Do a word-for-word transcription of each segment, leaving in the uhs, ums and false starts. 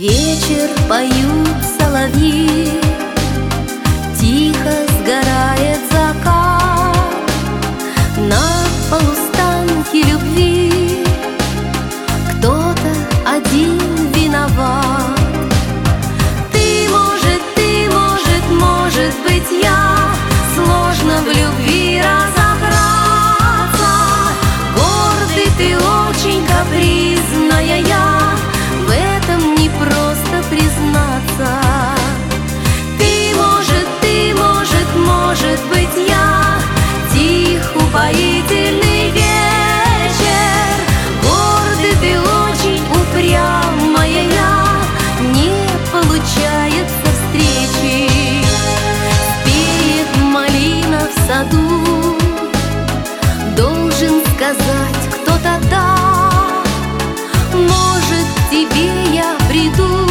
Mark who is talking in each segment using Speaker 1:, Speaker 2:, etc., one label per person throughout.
Speaker 1: Вечер поют соловьи, тихо сгорает закат. На полустанке любви кто-то один виноват. Ты, может, ты, может, может быть я. Сложно в любви разобраться. Гордый ты, очень капризная я. В этом не просто признаться. Ты, может, ты, может, может быть я. Тих, упоительный вечер. Гордый ты, очень упрямая я. Не получается встречи. Спеет малина в саду. Должен сказать кто-то да. Может, к тебе я приду.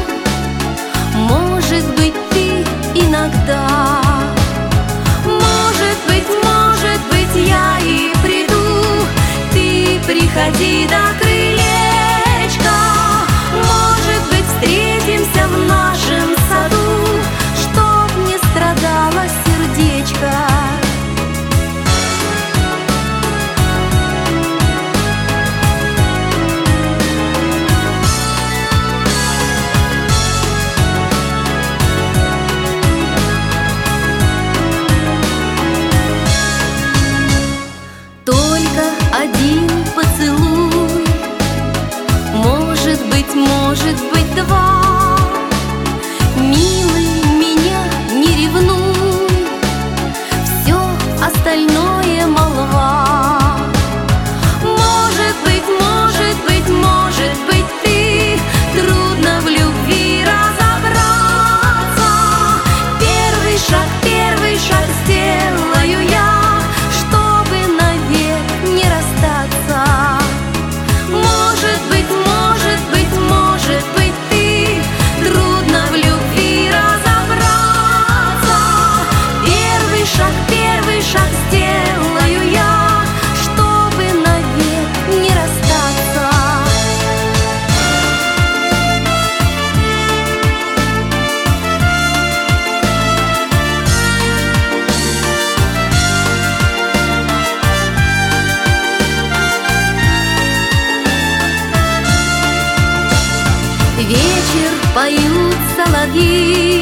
Speaker 1: Может быть, ты иногда. Может быть, может быть, я и приду. Ты приходи до крылечка. Может быть, встретимся в нашем саду, чтоб не страдало сердечко. Только один поцелуй, может быть, может быть, два. Милый, меня не ревнуй, все остальное молва. Может быть, может быть, может быть, ты. Трудно в любви разобраться. Первый шаг, первый шаг сделаю я. Может быть, может быть, может быть, ты. Трудно в любви разобраться. Первый шаг, первый шаг сделаю я, чтобы навек не расстаться. Вечер поют соловьи.